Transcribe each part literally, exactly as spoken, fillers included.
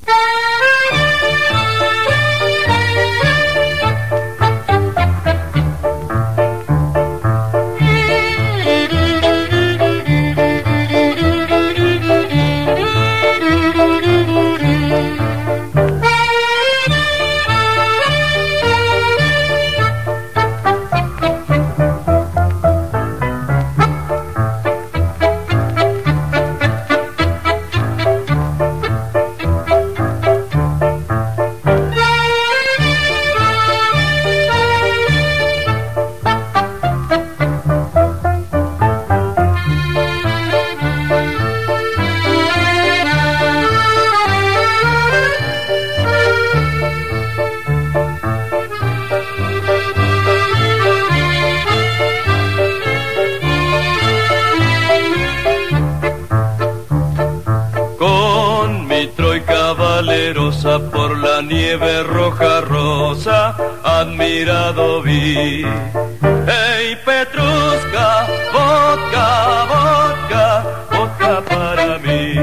Valerosa por la nieve roja rosa, admirado vi. Hey, Petrushka, vodka, vodka, vodka para mí.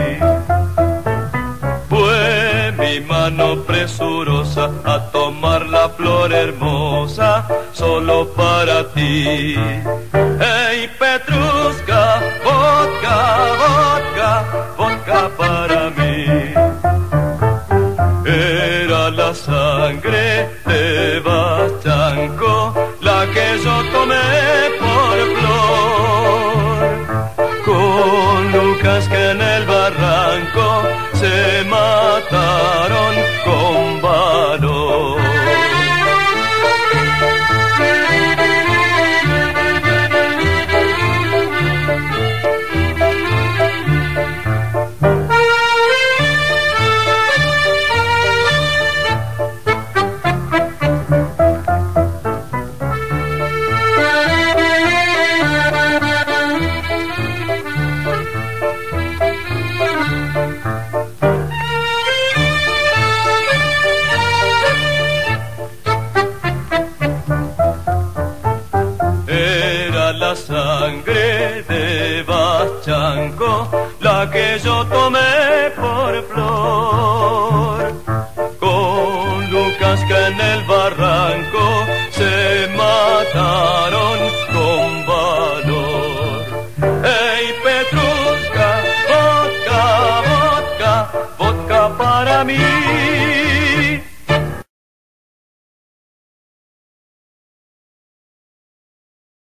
Fue mi mano presurosa a tomar la flor hermosa, solo para ti. Hey, Petrushka, vodka, vodka, vodka para mí. Era la sangre de Vashchanko la que yo tomé por flor, con Lucas que en el barranco se mataron con valor. La sangre de Vashchanko la que yo tomé por flor, con Lucas que en el barranco se mataron con valor. Hey, Petrushka, vodka, vodka, vodka para mí.